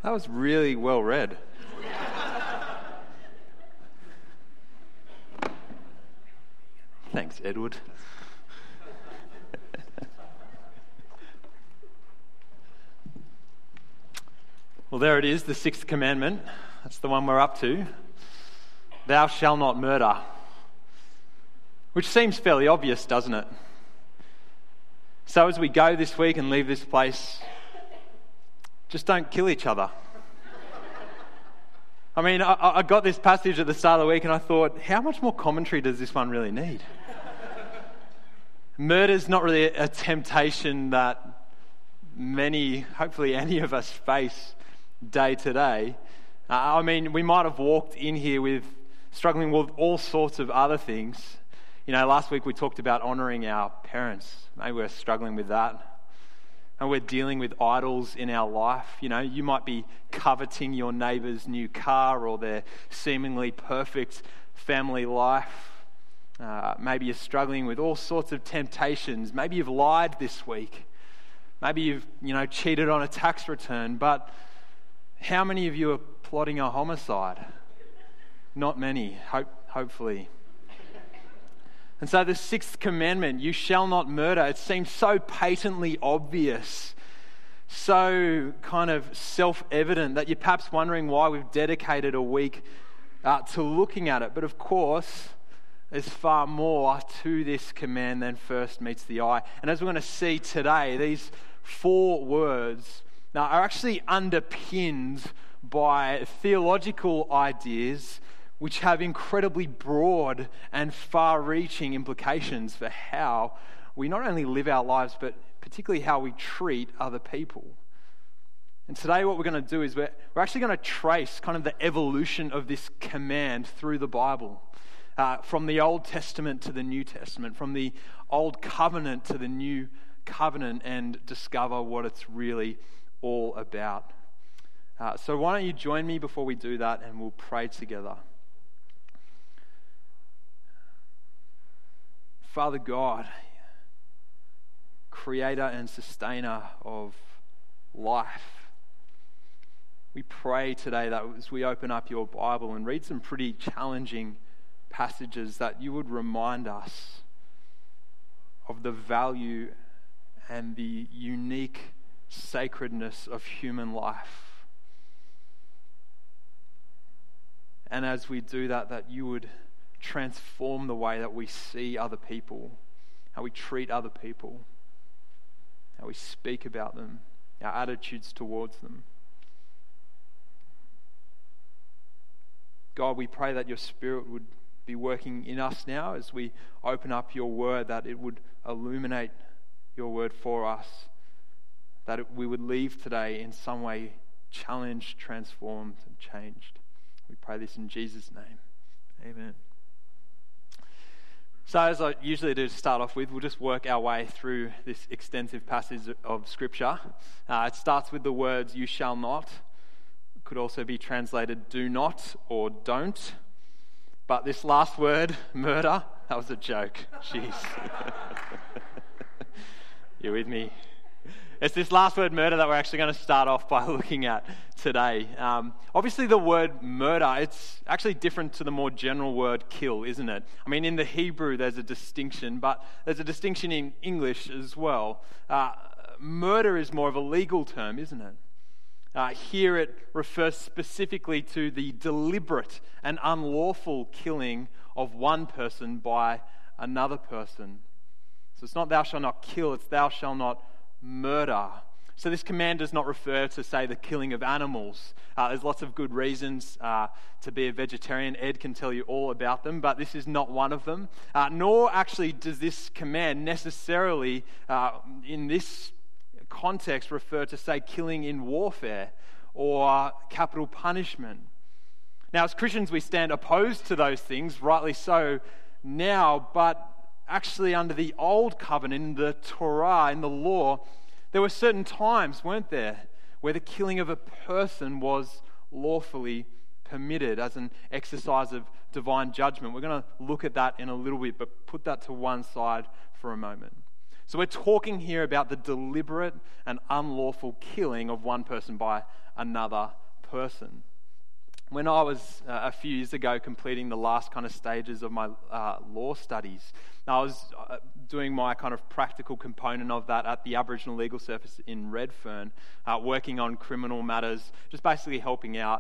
That was really well read. Thanks, Edward. Well, there it is, the sixth commandment. That's the one we're up to. Thou shalt not murder. Which seems fairly obvious, doesn't it? So as we go this week and leave this place, just don't kill each other. I mean, I got this passage at the start of the week and I thought, how much more commentary does this one really need? Murder's not really a temptation that many, hopefully any of us face day to day. I mean, we might have walked in here with struggling with all sorts of other things. You know, last week we talked about honouring our parents. Maybe we're struggling with that. And we're dealing with idols in our life. You know, you might be coveting your neighbour's new car or their seemingly perfect family life. Maybe you're struggling with all sorts of temptations. Maybe you've lied this week. Maybe you've, cheated on a tax return. But how many of you are plotting a homicide? Not many, hopefully. And so the sixth commandment, you shall not murder, it seems so patently obvious, so kind of self-evident that you're perhaps wondering why we've dedicated a week to looking at it. But of course, there's far more to this command than first meets the eye. And as we're going to see today, these 4 words now are actually underpinned by theological ideas which have incredibly broad and far-reaching implications for how we not only live our lives, but particularly how we treat other people. And today what we're going to do is we're actually going to trace kind of the evolution of this command through the Bible, from the Old Testament to the New Testament, from the Old Covenant to the New Covenant, and discover what it's really all about. So why don't you join me before we do that, and we'll pray together. Father God, creator and sustainer of life, we pray today that as we open up your Bible and read some pretty challenging passages, that you would remind us of the value and the unique sacredness of human life. And as we do that, that you would transform the way that we see other people, how we treat other people, how we speak about them, our attitudes towards them. God, we pray that your Spirit would be working in us now as we open up your word, that it would illuminate your word for us, that we would leave today in some way challenged, transformed, and changed. We pray this in Jesus' name. Amen. So as I usually do to start off with, we'll just work our way through this extensive passage of Scripture. It starts with the words, you shall not. It could also be translated do not or don't. But this last word, murder, that was a joke. Jeez. You with me? It's this last word, murder, that we're actually going to start off by looking at today. Obviously, the word murder, it's actually different to the more general word kill, isn't it? I mean, in the Hebrew, there's a distinction, but there's a distinction in English as well. Murder is more of a legal term, isn't it? Here it refers specifically to the deliberate and unlawful killing of one person by another person. So it's not thou shalt not kill, it's thou shalt not murder. So this command does not refer to, say, the killing of animals. There's lots of good reasons to be a vegetarian. Ed can tell you all about them, but this is not one of them. Nor actually does this command necessarily, in this context, refer to, say, killing in warfare or capital punishment. Now, as Christians, we stand opposed to those things, rightly so now, but actually under the Old Covenant, in the Torah, in the law, there were certain times, weren't there, where the killing of a person was lawfully permitted as an exercise of divine judgment. We're going to look at that in a little bit, but put that to one side for a moment. So we're talking here about the deliberate and unlawful killing of one person by another person. When I was a few years ago completing the last kind of stages of my law studies, I was doing my kind of practical component of that at the Aboriginal Legal Service in Redfern, working on criminal matters, just basically helping out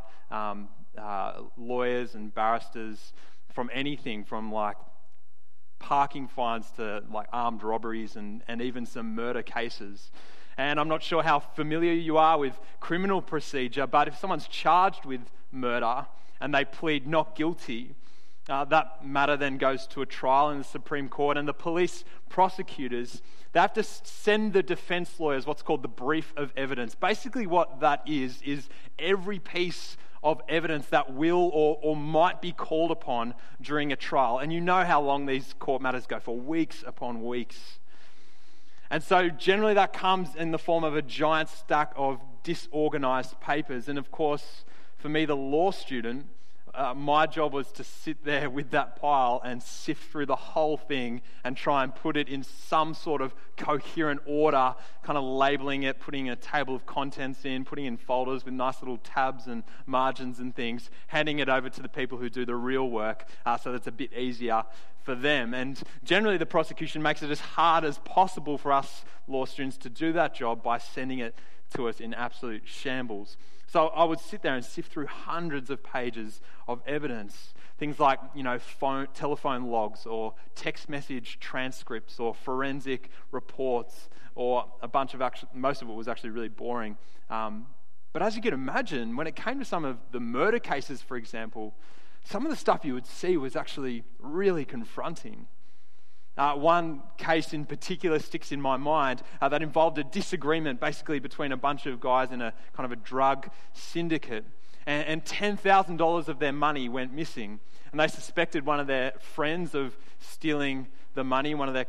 lawyers and barristers from anything from like parking fines to like armed robberies and even some murder cases. And I'm not sure how familiar you are with criminal procedure, but if someone's charged with murder and they plead not guilty, that matter then goes to a trial in the Supreme Court, and the police prosecutors, they have to send the defense lawyers what's called the brief of evidence. Basically what that is every piece of evidence that will or might be called upon during a trial. And you know how long these court matters go for, weeks upon weeks. And so generally that comes in the form of a giant stack of disorganized papers. And of course, for me, the law student, my job was to sit there with that pile and sift through the whole thing and try and put it in some sort of coherent order, kind of labeling it, putting a table of contents in, putting in folders with nice little tabs and margins and things, handing it over to the people who do the real work so that it's a bit easier for them. And generally the prosecution makes it as hard as possible for us law students to do that job by sending it to us in absolute shambles. So I would sit there and sift through hundreds of pages of evidence, things like, telephone logs or text message transcripts or forensic reports, or a bunch of most of it was actually really boring. But as you can imagine, when it came to some of the murder cases, for example, some of the stuff you would see was actually really confronting. One case in particular sticks in my mind that involved a disagreement basically between a bunch of guys in a kind of a drug syndicate, and $10,000 of their money went missing, and they suspected one of their friends of stealing the money, one of their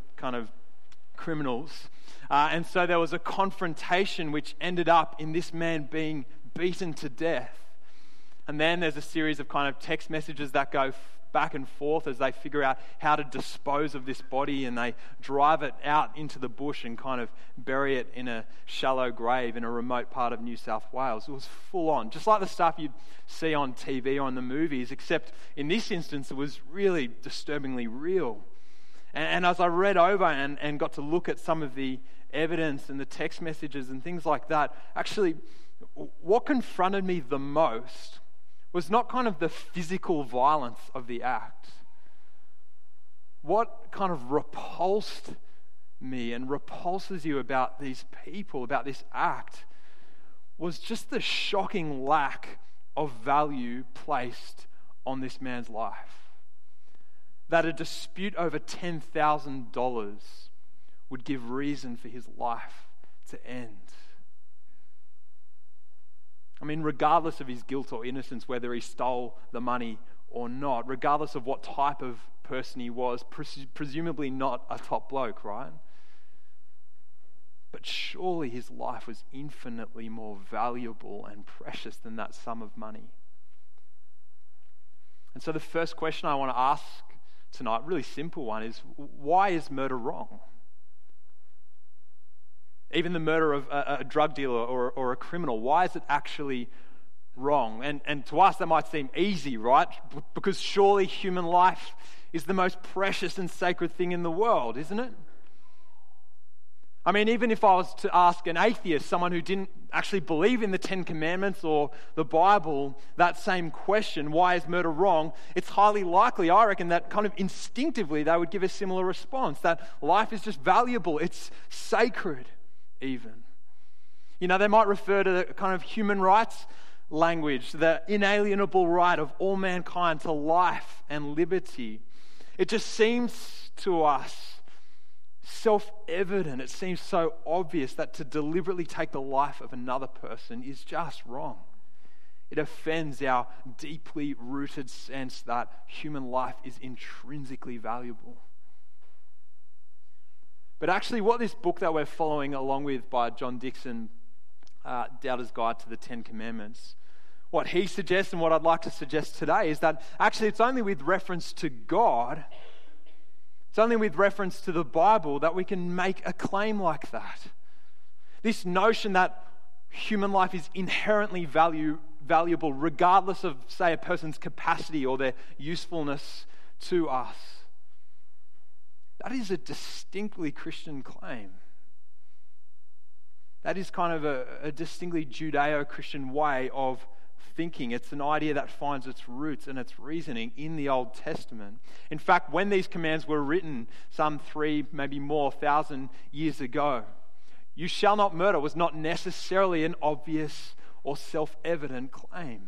criminals, and so there was a confrontation which ended up in this man being beaten to death. And then there's a series of kind of text messages that go back and forth as they figure out how to dispose of this body, and they drive it out into the bush and kind of bury it in a shallow grave in a remote part of New South Wales. It was full on, just like the stuff you'd see on TV or in the movies, except in this instance it was really disturbingly real. And as I read over and got to look at some of the evidence and the text messages and things like that, actually what confronted me the most was not kind of the physical violence of the act. What kind of repulsed me and repulses you about these people, about this act, was just the shocking lack of value placed on this man's life. That a dispute over $10,000 would give reason for his life to end. I mean, regardless of his guilt or innocence, whether he stole the money or not, regardless of what type of person he was, presumably not a top bloke, right? But surely his life was infinitely more valuable and precious than that sum of money. And so the first question I want to ask tonight, really simple one, is why is murder wrong? Even the murder of a drug dealer or a criminal, why is it actually wrong? And to us that might seem easy, right? Because surely human life is the most precious and sacred thing in the world, isn't it? I mean, even if I was to ask an atheist, someone who didn't actually believe in the Ten Commandments or the Bible, that same question, why is murder wrong? It's highly likely, I reckon, that kind of instinctively they would give a similar response, that life is just valuable, it's sacred. Even. They might refer to the kind of human rights language, the inalienable right of all mankind to life and liberty. It just seems to us self-evident, it seems so obvious that to deliberately take the life of another person is just wrong. It offends our deeply rooted sense that human life is intrinsically valuable. But actually what this book that we're following along with by John Dixon, Doubter's Guide to the Ten Commandments, what he suggests and what I'd like to suggest today is that actually it's only with reference to God It's only with reference to the Bible that we can make a claim like that. This notion that human life is inherently valuable regardless of, say, a person's capacity or their usefulness to us. That is a distinctly Christian claim. That is kind of a distinctly Judeo-Christian way of thinking. It's an idea that finds its roots and its reasoning in the Old Testament. In fact, when these commands were written some 3, maybe more, 1,000 years ago, "You shall not murder" was not necessarily an obvious or self-evident claim.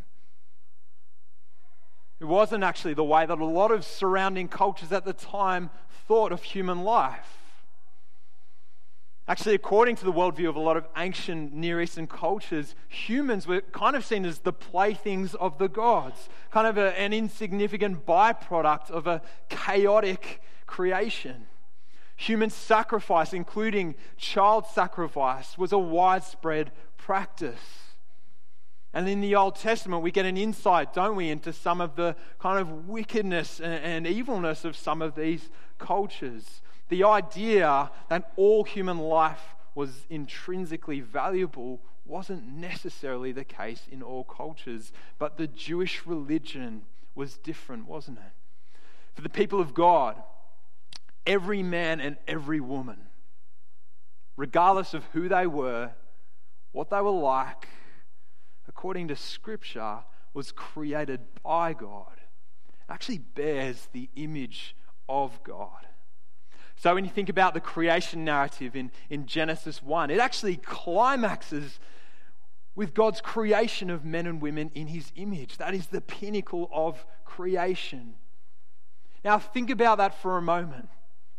It wasn't actually the way that a lot of surrounding cultures at the time thought of human life. Actually, according to the worldview of a lot of ancient Near Eastern cultures, humans were kind of seen as the playthings of the gods, kind of an insignificant byproduct of a chaotic creation. Human sacrifice, including child sacrifice, was a widespread practice. And in the Old Testament, we get an insight, don't we, into some of the kind of wickedness and evilness of some of these cultures. The idea that all human life was intrinsically valuable wasn't necessarily the case in all cultures, but the Jewish religion was different, wasn't it? For the people of God, every man and every woman, regardless of who they were, what they were like, according to Scripture, was created by God. It actually bears the image of God. So when you think about the creation narrative in Genesis 1, it actually climaxes with God's creation of men and women in his image. That is the pinnacle of creation. Now think about that for a moment.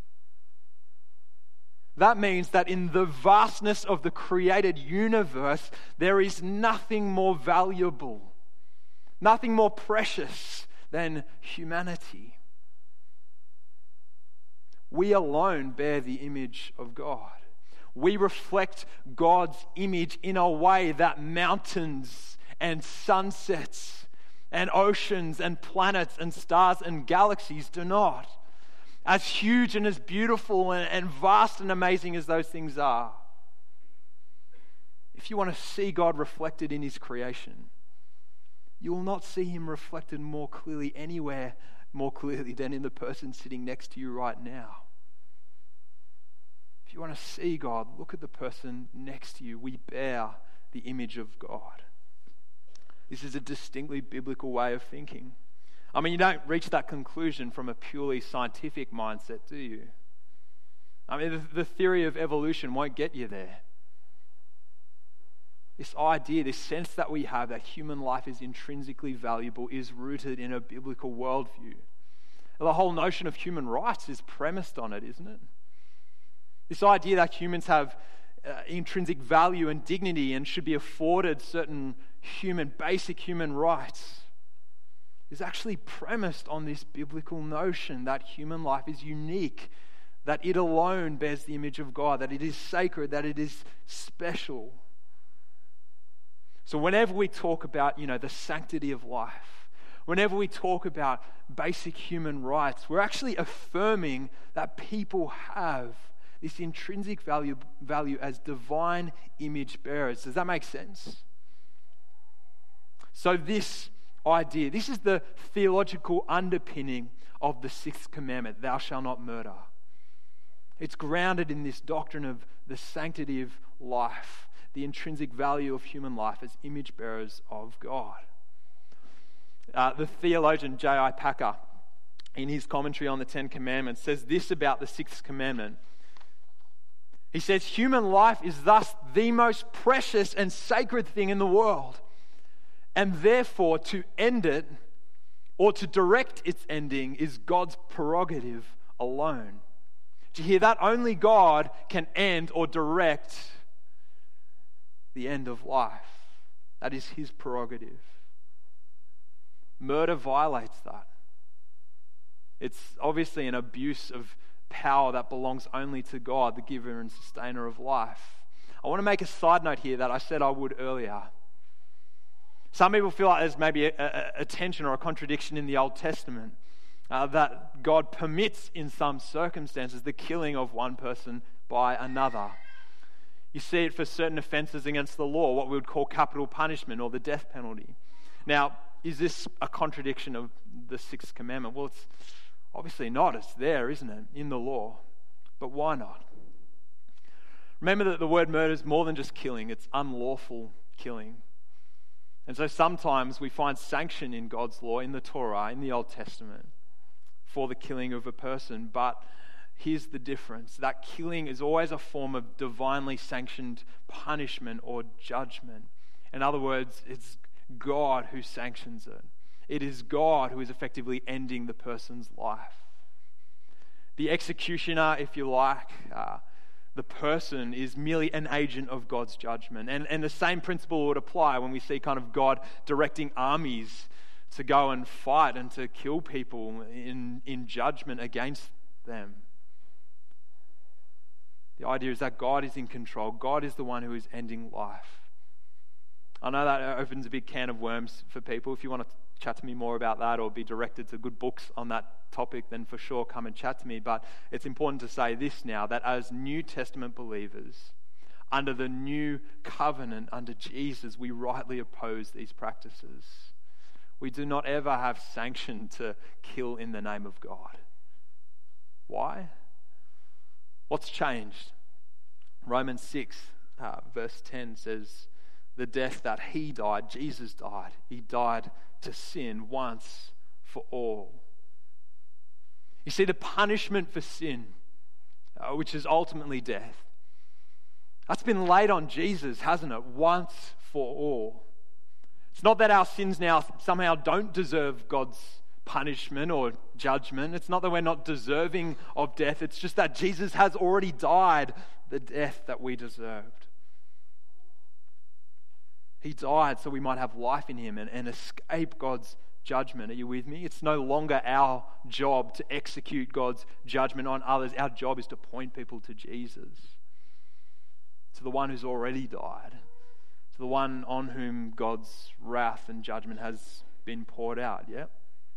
That means that in the vastness of the created universe, there is nothing more valuable, nothing more precious than humanity. We alone bear the image of God. We reflect God's image in a way that mountains and sunsets and oceans and planets and stars and galaxies do not. As huge and as beautiful and vast and amazing as those things are, if you want to see God reflected in his creation, you will not see him reflected more clearly anywhere more clearly than in the person sitting next to you right now. If you want to see God, look at the person next to you. We bear the image of God. This is a distinctly biblical way of thinking. I mean, you don't reach that conclusion from a purely scientific mindset, do you? I mean, the theory of evolution won't get you there. This idea, this sense that we have that human life is intrinsically valuable is rooted in a biblical worldview. The whole notion of human rights is premised on it, isn't it? This idea that humans have intrinsic value and dignity and should be afforded certain basic human rights is actually premised on this biblical notion that human life is unique, that it alone bears the image of God, that it is sacred, that it is special. So whenever we talk about, the sanctity of life, whenever we talk about basic human rights, we're actually affirming that people have this intrinsic value as divine image bearers. Does that make sense? So this idea, this is the theological underpinning of the 6th commandment, thou shalt not murder. It's grounded in this doctrine of the sanctity of life, the intrinsic value of human life as image bearers of God. The theologian J.I. Packer, in his commentary on the 10 Commandments, says this about the 6th commandment. He says, human life is thus the most precious and sacred thing in the world, and therefore to end it or to direct its ending is God's prerogative alone. Do you hear that? Only God can end or direct the end of life. That is his prerogative. Murder violates that. It's obviously an abuse of power that belongs only to God, the giver and sustainer of life. I want to make a side note here that I said I would earlier. Some people feel like there's maybe a tension or a contradiction in the Old Testament. that God permits in some circumstances the killing of one person by another. You see it for certain offences against the law, what we would call capital punishment or the death penalty. Now, is this a contradiction of the sixth commandment? Well, it's obviously not. It's there, isn't it, in the law. But why not? Remember that the word murder is more than just killing. It's unlawful killing. And so sometimes we find sanction in God's law, in the Torah, in the Old Testament, for the killing of a person. But here's the difference. That killing is always a form of divinely sanctioned punishment or judgment. In other words, it's God who sanctions it. It is God who is effectively ending the person's life. The executioner, if you like, the person is merely an agent of God's judgment. And the same principle would apply when we see kind of God directing armies to go and fight and to kill people in judgment against them. The idea is that God is in control. God is the one who is ending life. I know that opens a big can of worms for people. If you want to chat to me more about that or be directed to good books on that topic, then for sure come and chat to me. But it's important to say this now, that as New Testament believers, under the new covenant, under Jesus, we rightly oppose these practices. We do not ever have sanction to kill in the name of God. Why? What's changed? Romans 6, verse 10 says, the death that he died, Jesus died. He died to sin once for all. You see, the punishment for sin, which is ultimately death, that's been laid on Jesus, hasn't it? Once for all. It's not that our sins now somehow don't deserve God's punishment or judgment. It's not that we're not deserving of death. It's just that Jesus has already died the death that we deserved. He died so we might have life in him and escape God's judgment. Are you with me? It's no longer our job to execute God's judgment on others. Our job is to point people to Jesus, to the one who's already died, to the one on whom God's wrath and judgment has been poured out. Yep.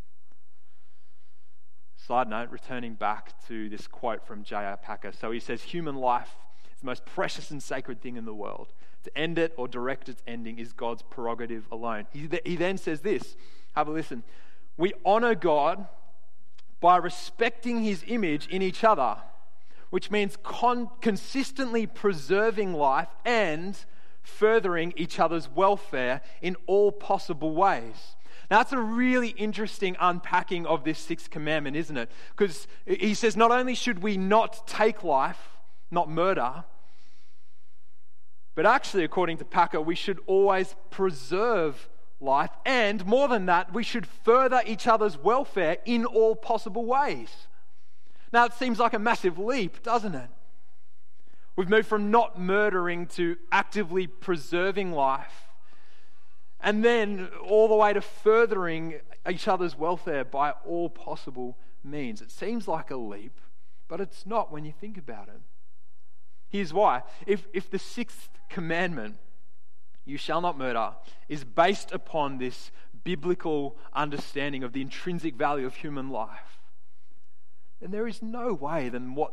Side note, returning back to this quote from J.I. Packer. So he says, human life is the most precious and sacred thing in the world. To end it or direct its ending is God's prerogative alone. He then says this, have a listen. We honor God by respecting his image in each other, which means consistently preserving life and furthering each other's welfare in all possible ways. Now, that's a really interesting unpacking of this sixth commandment, isn't it? Because he says not only should we not take life, not murder, but actually, according to Packer, we should always preserve life. And more than that, we should further each other's welfare in all possible ways. Now, it seems like a massive leap, doesn't it? We've moved from not murdering to actively preserving life. And then all the way to furthering each other's welfare by all possible means. It seems like a leap, but it's not when you think about it. Here's why. If the sixth commandment, you shall not murder, is based upon this biblical understanding of the intrinsic value of human life, then there is no way that what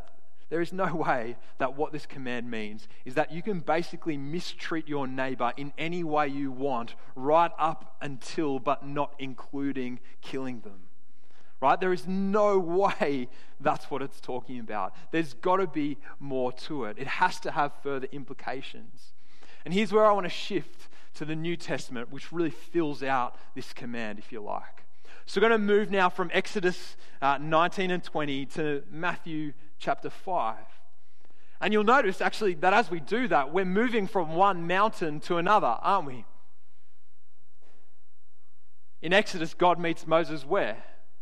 this command means is that you can basically mistreat your neighbor in any way you want, right up until but not including killing them. Right? There is no way that's what it's talking about. There's got to be more to it. It has to have further implications. And here's where I want to shift to the New Testament, which really fills out this command, if you like. So we're going to move now from Exodus 19 and 20 to Matthew chapter 5. And you'll notice, actually, that as we do that, we're moving from one mountain to another, aren't we? In Exodus, God meets Moses where?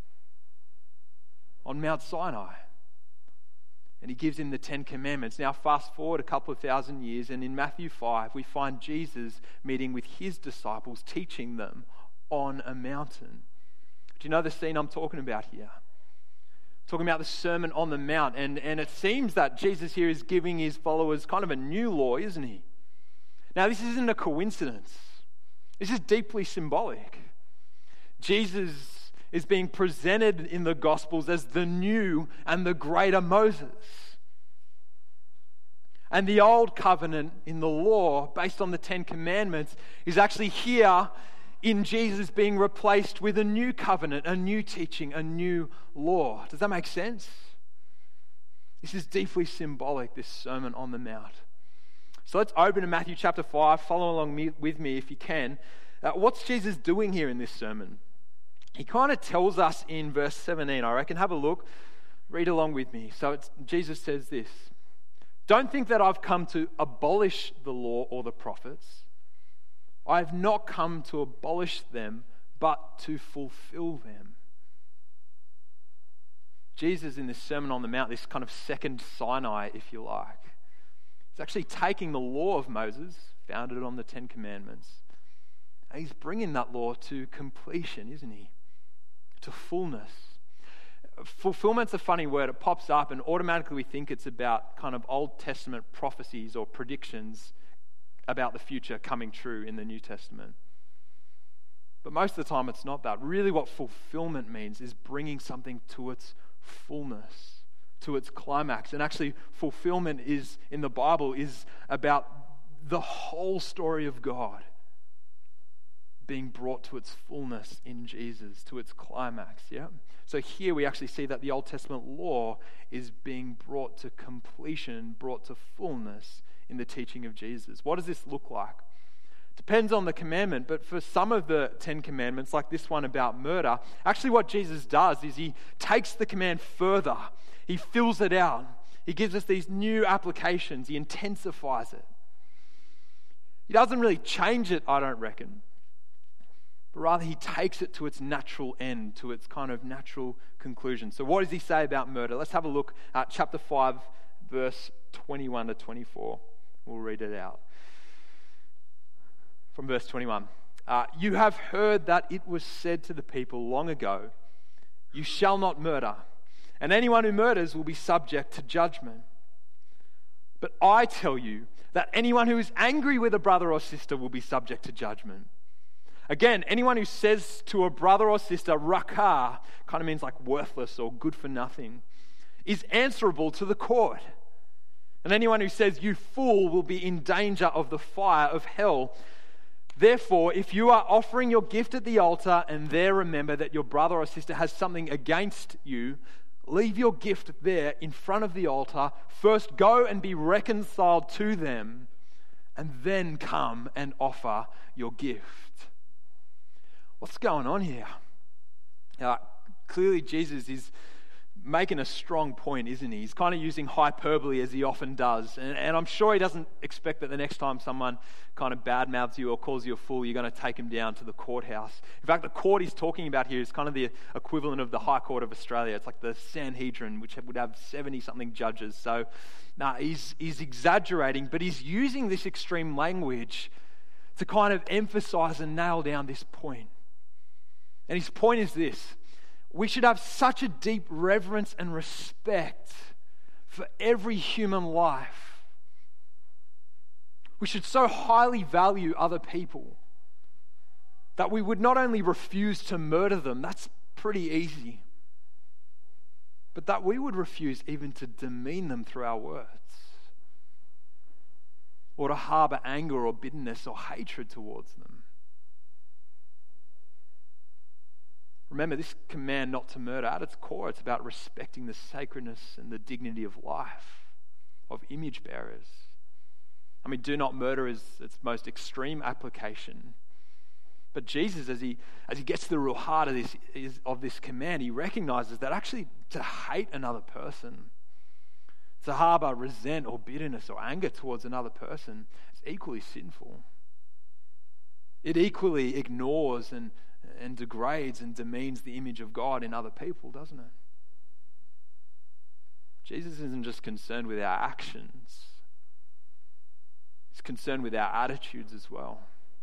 On Mount Sinai. And he gives him the 10 Commandments. Now fast forward a couple of thousand years, and in Matthew 5, we find Jesus meeting with his disciples, teaching them on a mountain. Do you know the scene I'm talking about here? Talking about the Sermon on the Mount. And it seems that Jesus here is giving his followers kind of a new law, isn't he? Now this isn't a coincidence. This is deeply symbolic. Jesus is being presented in the Gospels as the new and the greater Moses. And the old covenant in the law, based on the Ten Commandments, is actually here in Jesus being replaced with a new covenant, a new teaching, a new law. Does that make sense? This is deeply symbolic, this Sermon on the Mount. So let's open to Matthew chapter 5. Follow along with me if you can. What's Jesus doing here in this sermon? He kind of tells us in verse 17, I reckon. Have a look. Read along with me. So Jesus says this. Don't think that I've come to abolish the law or the prophets. I have not come to abolish them, but to fulfill them. Jesus in this Sermon on the Mount, this kind of second Sinai, if you like, he's actually taking the law of Moses, founded on the Ten Commandments, and he's bringing that law to completion, isn't he? To fullness. Fulfillment's a funny word. It pops up and automatically we think it's about kind of Old Testament prophecies or predictions about the future coming true in the New Testament. But most of the time it's not that. Really what fulfillment means is bringing something to its fullness, to its climax. And actually fulfillment is, in the Bible, is about the whole story of God being brought to its fullness in Jesus, to its climax, yeah? So here we actually see that the Old Testament law is being brought to completion, brought to fullness in the teaching of Jesus. What does this look like? Depends on the commandment, but for some of the 10 commandments, like this one about murder, actually what Jesus does is he takes the command further. He fills it out. He gives us these new applications. He intensifies it. He doesn't really change it, I don't reckon. But rather he takes it to its natural end, to its kind of natural conclusion. So what does he say about murder? Let's have a look at chapter 5, verse 21 to 24. We'll read it out. From verse 21. You have heard that it was said to the people long ago, you shall not murder, and anyone who murders will be subject to judgment. But I tell you that anyone who is angry with a brother or sister will be subject to judgment. Again, anyone who says to a brother or sister, rakah, kind of means like worthless or good for nothing, is answerable to the court. And anyone who says, you fool, will be in danger of the fire of hell. Therefore, if you are offering your gift at the altar and there remember that your brother or sister has something against you, leave your gift there in front of the altar. First go and be reconciled to them, and then come and offer your gift. What's going on here? Clearly Jesus is making a strong point, isn't he? He's kind of using hyperbole as he often does. And I'm sure he doesn't expect that the next time someone kind of badmouths you or calls you a fool, you're going to take him down to the courthouse. In fact, the court he's talking about here is kind of the equivalent of the High Court of Australia. It's like the Sanhedrin, which would have 70-something judges. So he's exaggerating, but he's using this extreme language to kind of emphasize and nail down this point. And his point is this: we should have such a deep reverence and respect for every human life. We should so highly value other people that we would not only refuse to murder them, that's pretty easy, but that we would refuse even to demean them through our words, or to harbor anger or bitterness or hatred towards them. Remember, this command not to murder, at its core, it's about respecting the sacredness and the dignity of life, of image bearers. I mean, do not murder is its most extreme application. But Jesus, as he gets to the real heart of this command, he recognizes that actually to hate another person, to harbor resent or bitterness or anger towards another person, is equally sinful. It equally ignores and degrades and demeans the image of God in other people, doesn't it? Jesus isn't just concerned with our actions. He's concerned with our attitudes as well.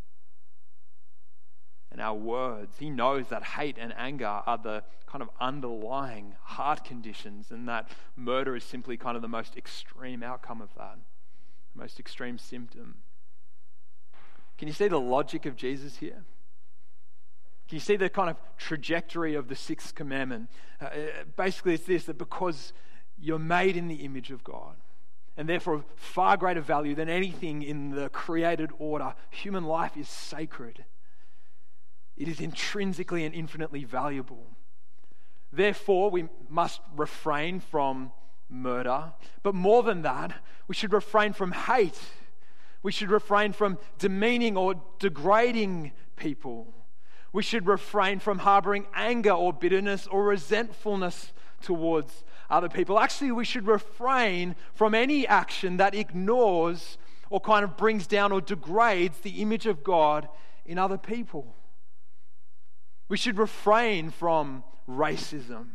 And our words. He knows that hate and anger are the kind of underlying heart conditions, and that murder is simply kind of the most extreme outcome of that, the most extreme symptom. Can you see the logic of Jesus here? Can you see the kind of trajectory of the sixth commandment? Basically, it's this, that because you're made in the image of God, and therefore of far greater value than anything in the created order, human life is sacred. It is intrinsically and infinitely valuable. Therefore, we must refrain from murder. But more than that, we should refrain from hate. We should refrain from demeaning or degrading people. We should refrain from harboring anger or bitterness or resentfulness towards other people. Actually, we should refrain from any action that ignores or kind of brings down or degrades the image of God in other people. We should refrain from racism,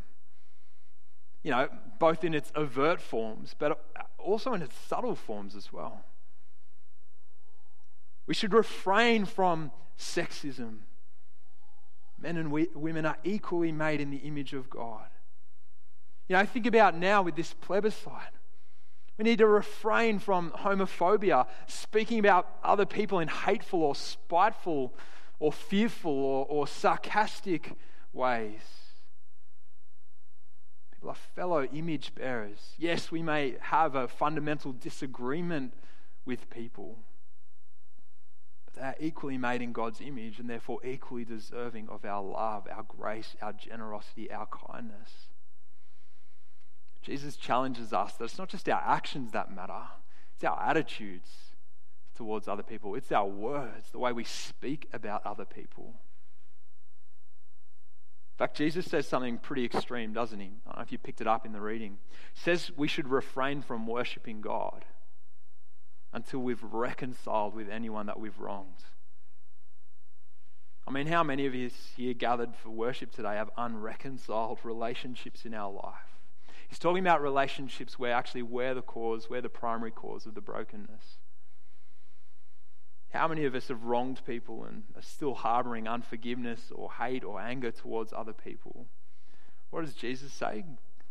both in its overt forms, but also in its subtle forms as well. We should refrain from sexism. Men and women are equally made in the image of God. Think about now with this plebiscite. We need to refrain from homophobia, speaking about other people in hateful or spiteful or fearful or sarcastic ways. People are fellow image bearers. Yes, we may have a fundamental disagreement with people, but they are equally made in God's image and therefore equally deserving of our love, our grace, our generosity, our kindness. Jesus challenges us that it's not just our actions that matter, it's our attitudes towards other people. It's our words, the way we speak about other people. In fact, Jesus says something pretty extreme, doesn't he? I don't know if you picked it up in the reading. He says we should refrain from worshipping God until we've reconciled with anyone that we've wronged. I mean, how many of us here gathered for worship today have unreconciled relationships in our life? He's talking about relationships where actually we're the primary cause of the brokenness. How many of us have wronged people and are still harboring unforgiveness or hate or anger towards other people? What does Jesus say?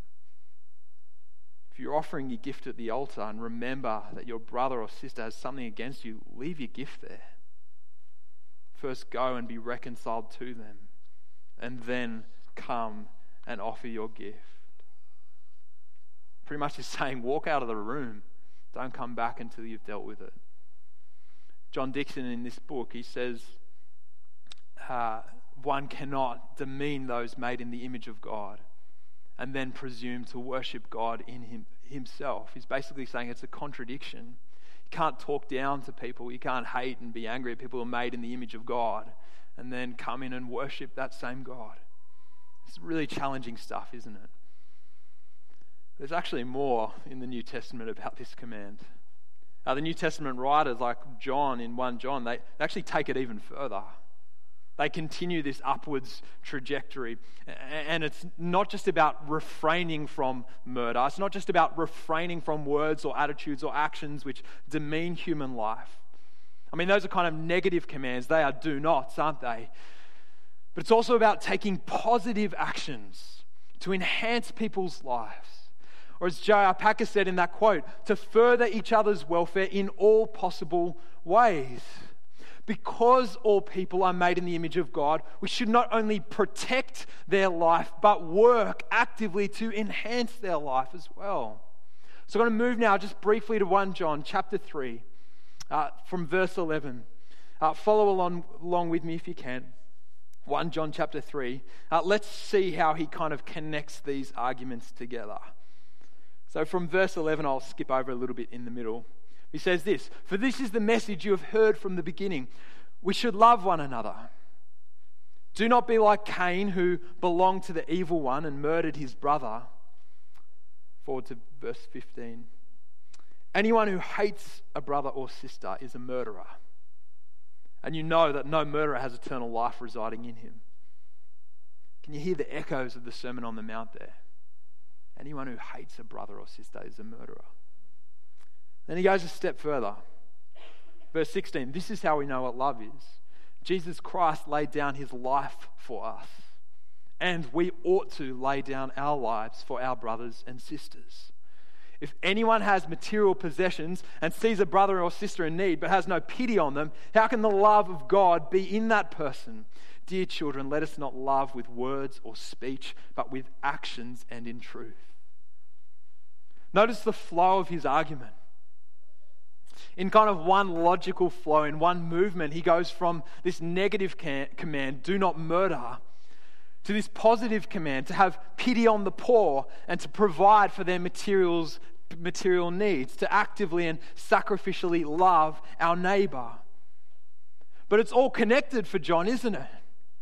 If you're offering your gift at the altar and remember that your brother or sister has something against you, leave your gift there. First go and be reconciled to them, and then come and offer your gift. Pretty much is saying, walk out of the room. Don't come back until you've dealt with it. John Dixon in this book, he says, one cannot demean those made in the image of God and then presume to worship God in himself. He's basically saying it's a contradiction. You can't talk down to people. You can't hate and be angry at people who are made in the image of God and then come in and worship that same God. It's really challenging stuff, isn't it? There's actually more in the New Testament about this command. The New Testament writers like John in 1 John, they actually take it even further. They continue this upwards trajectory. And it's not just about refraining from murder. It's not just about refraining from words or attitudes or actions which demean human life. I mean, those are kind of negative commands. They are do nots, aren't they? But it's also about taking positive actions to enhance people's lives. Or as J.R. Packer said in that quote, to further each other's welfare in all possible ways. Because all people are made in the image of God, we should not only protect their life, but work actively to enhance their life as well. So I'm going to move now just briefly to 1 John chapter 3, from verse 11. Follow along with me if you can. 1 John chapter 3. Let's see how he kind of connects these arguments together. So from verse 11, I'll skip over a little bit in the middle. He says this, "For this is the message you have heard from the beginning. We should love one another. Do not be like Cain, who belonged to the evil one and murdered his brother." Forward to verse 15. "Anyone who hates a brother or sister is a murderer. And you know that no murderer has eternal life residing in him." Can you hear the echoes of the Sermon on the Mount there? Anyone who hates a brother or sister is a murderer. Then he goes a step further. Verse 16, "This is how we know what love is. Jesus Christ laid down his life for us, and we ought to lay down our lives for our brothers and sisters. If anyone has material possessions and sees a brother or sister in need but has no pity on them, how can the love of God be in that person? Dear children, let us not love with words or speech, but with actions and in truth. Notice the flow of his argument. In kind of one logical flow, in one movement, he goes from this negative command, do not murder, to this positive command, to have pity on the poor and to provide for their material needs, to actively and sacrificially love our neighbor. But it's all connected for John, isn't it?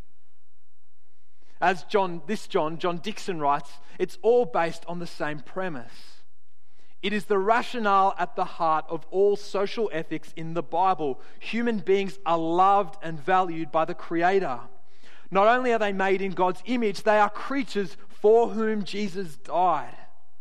As John Dixon writes, it's all based on the same premise. It is the rationale at the heart of all social ethics in the Bible. Human beings are loved and valued by the Creator. Not only are they made in God's image, they are creatures for whom Jesus died.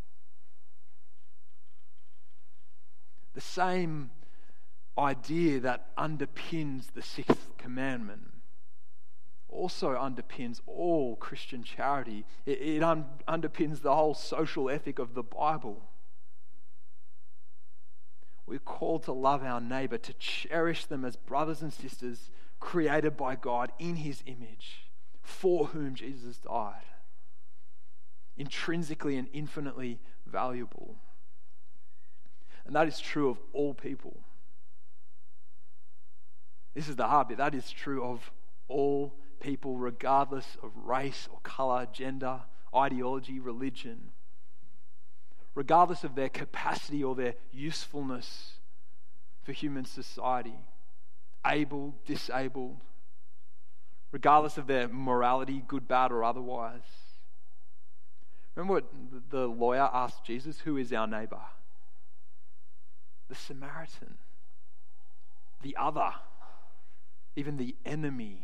The same idea that underpins the sixth commandment also underpins all Christian charity. It underpins the whole social ethic of the Bible. We're called to love our neighbor, to cherish them as brothers and sisters created by God in his image, for whom Jesus died. Intrinsically and infinitely valuable. And that is true of all people. This is the hard bit. That is true of all people, regardless of race or color, gender, ideology, religion. Regardless of their capacity or their usefulness for human society. Able, disabled. Regardless of their morality, good, bad, or otherwise. Remember what the lawyer asked Jesus? Who is our neighbor? The Samaritan. The other. Even the enemy.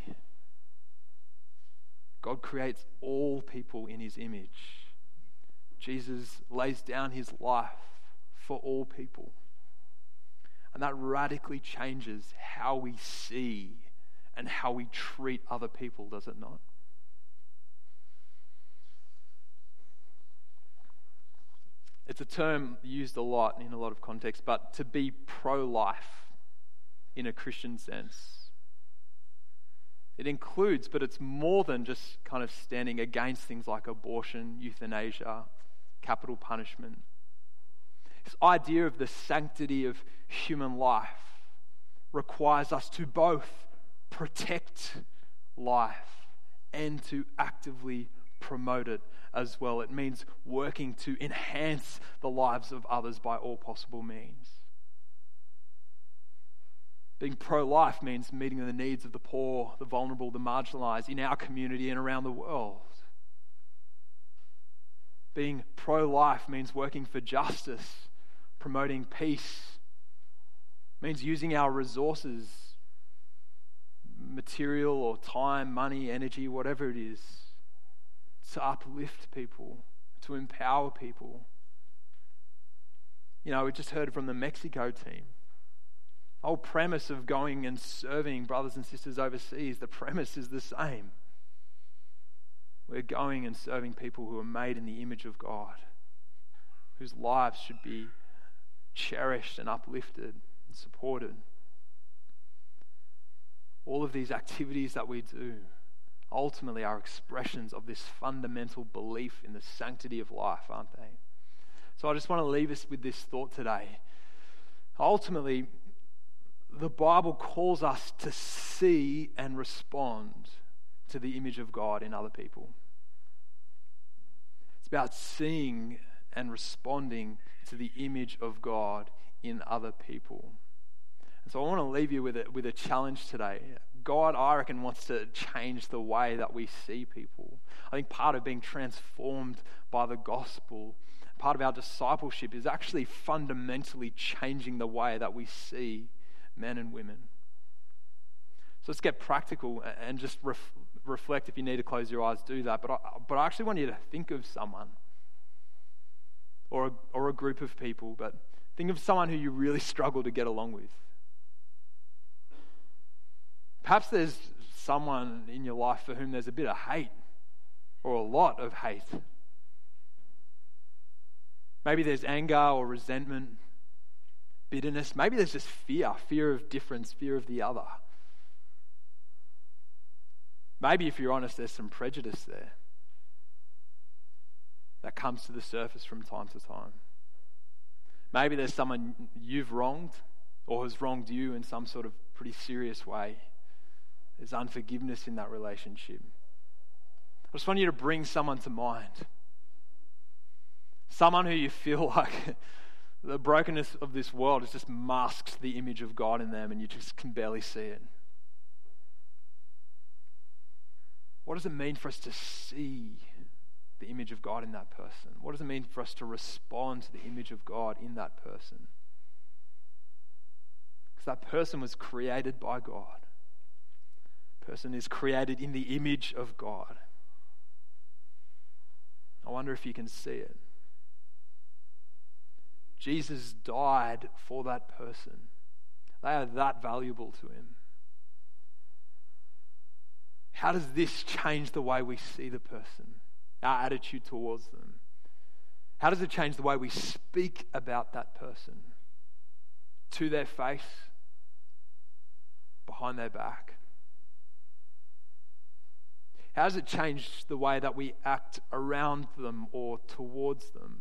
God creates all people in his image. Jesus lays down his life for all people. And that radically changes how we see and how we treat other people, does it not? It's a term used a lot in a lot of contexts, but to be pro-life in a Christian sense, it includes, but it's more than just kind of standing against things like abortion, euthanasia, capital punishment. This idea of the sanctity of human life requires us to both protect life and to actively promote it as well. It means working to enhance the lives of others by all possible means. Being pro-life means meeting the needs of the poor, the vulnerable, the marginalized in our community and around the world. Being pro-life means working for justice, promoting peace, means using our resources, material or time, money, energy, whatever it is, to uplift people, to empower people. You know, we just heard from the Mexico team. The whole premise of going and serving brothers and sisters overseas, the premise is the same. We're going and serving people who are made in the image of God, whose lives should be cherished and uplifted and supported. All of these activities that we do ultimately are expressions of this fundamental belief in the sanctity of life, aren't they? So I just want to leave us with this thought today. Ultimately, the Bible calls us to see and respond to the image of God in other people. It's about seeing and responding to the image of God in other people. And so I want to leave you with a challenge today. God, I reckon, wants to change the way that we see people. I think part of being transformed by the gospel, part of our discipleship, is actually fundamentally changing the way that we see men and women. So let's get practical and just reflect. If you need to close your eyes, do that. But I actually want you to think of someone or a group of people, but think of someone who you really struggle to get along with. Perhaps there's someone in your life for whom there's a bit of hate or a lot of hate. Maybe there's anger or resentment, bitterness. Maybe there's just fear of difference, fear of the other. Maybe, if you're honest, there's some prejudice there that comes to the surface from time to time. Maybe there's someone you've wronged or has wronged you in some sort of pretty serious way. There's unforgiveness in that relationship. I just want you to bring someone to mind. Someone who you feel like the brokenness of this world has just masked the image of God in them and you just can barely see it. What does it mean for us to see the image of God in that person? What does it mean for us to respond to the image of God in that person? Because that person was created by God. Person is created in the image of God. I wonder if you can see it. Jesus died for that person. They are that valuable to him. How does this change the way we see the person, our attitude towards them? How does it change the way we speak about that person? To their face, behind their back? How does it change the way that we act around them or towards them?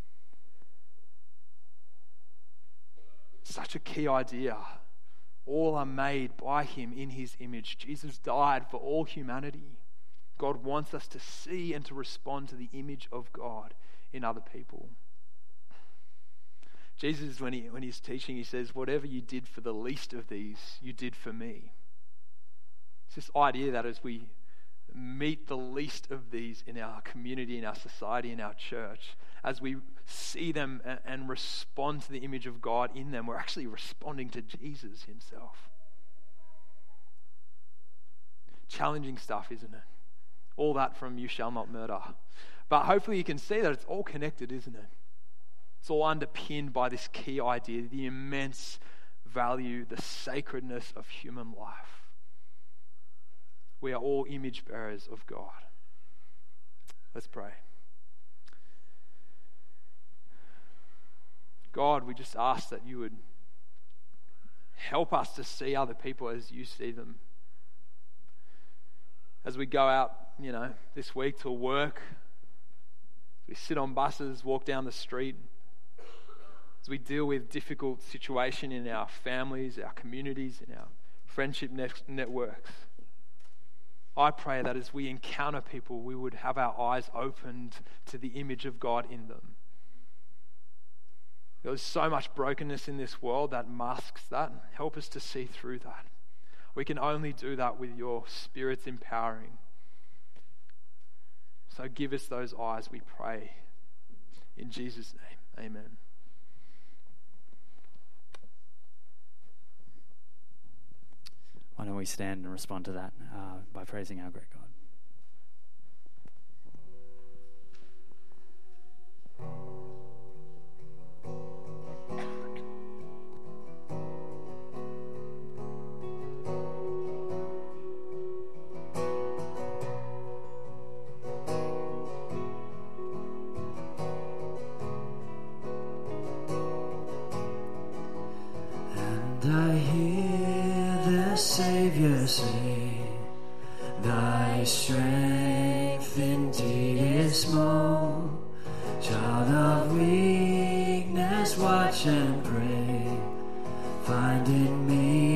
Such a key idea. All are made by him in his image. Jesus died for all humanity. God wants us to see and to respond to the image of God in other people. Jesus, when he's teaching, he says, whatever you did for the least of these, you did for me. It's this idea that as we meet the least of these in our community, in our society, in our church, as we see them and respond to the image of God in them, we're actually responding to Jesus himself. Challenging stuff, isn't it? All that from you shall not murder. But hopefully you can see that it's all connected, isn't it? It's all underpinned by this key idea, the immense value, the sacredness of human life. We are all image bearers of God. Let's pray. God, we just ask that you would help us to see other people as you see them. As we go out, this week to work, we sit on buses, walk down the street, as we deal with difficult situation in our families, our communities, in our friendship networks, I pray that as we encounter people, we would have our eyes opened to the image of God in them. There's so much brokenness in this world that masks that. Help us to see through that. We can only do that with your Spirit's empowering. So give us those eyes, we pray. In Jesus' name, amen. Why don't we stand and respond to that by praising our great God. I hear the Savior say, thy strength indeed is small. Child of weakness, watch and pray. Find in me